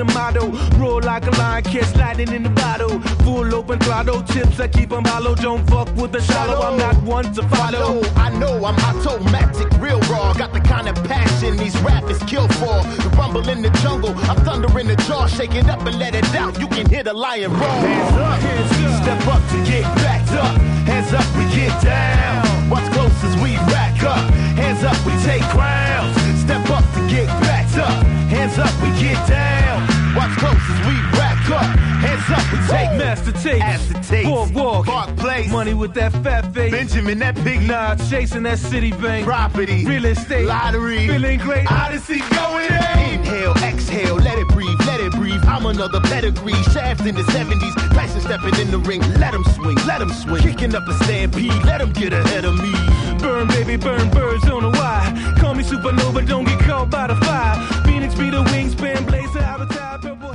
the motto. Roll like a lion, catch lightning in the bottle. Full open throttle, chips I keep them hollow. Don't fuck with the shallow, I'm not one to follow. I know, I'm automatic, real raw. Got the kind of passion these rappers kill for. The rumble in the jungle, I'm thunder in the jaw. Shake it up and let it out, you can hear the lion roar. Hands up, step up to get backed up. Hands up, we get down. What's close as we rack up. Hands up, we take ground. Step up to get backed up. Hands up, we get down. What's close as we rack up. Hands up, we take master tape, after tape, boardwalk, Park Place, money with that fat face, Benjamin that pig, nah, chasing that city bank, property, real estate, lottery, feeling great, Odyssey going in. Inhale, exhale, let it breathe, let it breathe. I'm another pedigree, shaft in the 70s, Tyson stepping in the ring, let him swing, kicking up a stampede, let him get ahead of me. Burn, baby, burn birds on the wire. Call me supernova, don't get caught by the fire. Phoenix be the wingspan, blazer, avatar, purple.